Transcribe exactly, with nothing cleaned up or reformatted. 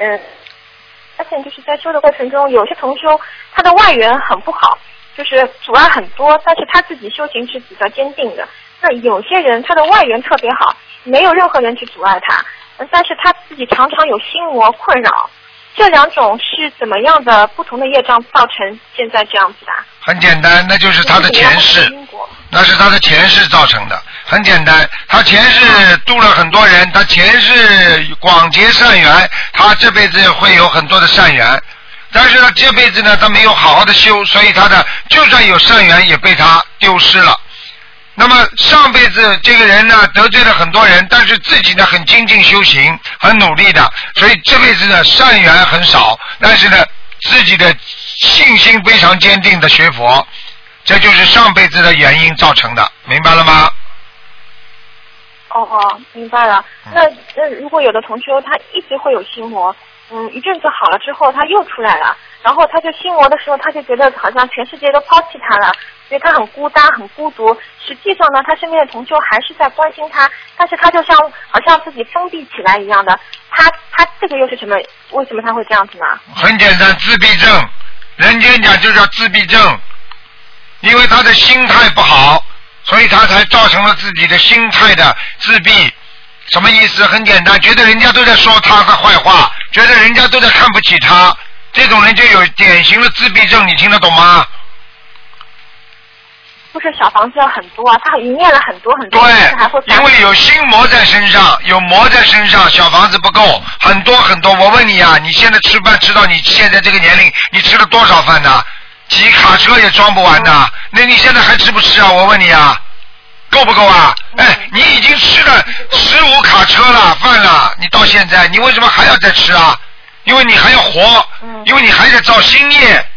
嗯，发现就是在修的过程中，有些同修他的外缘很不好，就是阻碍很多，但是他自己修行是比较坚定的。那有些人他的外缘特别好，没有任何人去阻碍他，但是他自己常常有心魔困扰。这两种是怎么样的不同的业障造成现在这样子的？ 很简单，那就是他的前世，那是他的前世造成的。很简单，他前世度了很多人，他前世广结善缘，他这辈子会有很多的善缘。但是呢，这辈子呢，他没有好好的修，所以他的就算有善缘也被他丢失了。那么上辈子这个人呢得罪了很多人，但是自己呢很精进修行，很努力的，所以这辈子呢善缘很少，但是呢自己的信心非常坚定的学佛，这就是上辈子的原因造成的，明白了吗？ 哦哦，明白了。那那如果有的同修他一直会有心魔，嗯，一阵子好了之后他又出来了，然后他就心魔的时候他就觉得好像全世界都抛弃他了，所以他很孤单很孤独。实际上呢他身边的同修还是在关心他，但是他就像好像自己封闭起来一样的。他他这个又是什么？为什么他会这样子呢？ 很简单，自闭症，人间讲就叫自闭症，因为他的心态不好，所以他才造成了自己的心态的自闭。什么意思？很简单，觉得人家都在说他的坏话，觉得人家都在看不起他，这种人就有典型的自闭症，你听得懂吗？ 不是小房子要很多啊，他已经念了很多很多， 对， 还会因为有心魔在身上，有魔在身上，小房子不够，很多很多。我问你啊，你现在吃饭吃到你现在这个年龄，你吃了多少饭呢？几卡车也装不完的，嗯、那你现在还吃不吃啊？我问你啊，够不够啊？嗯、哎，你已经吃了十五卡车了饭了，你到现在你为什么还要再吃啊？因为你还要活，因为你还在造新业。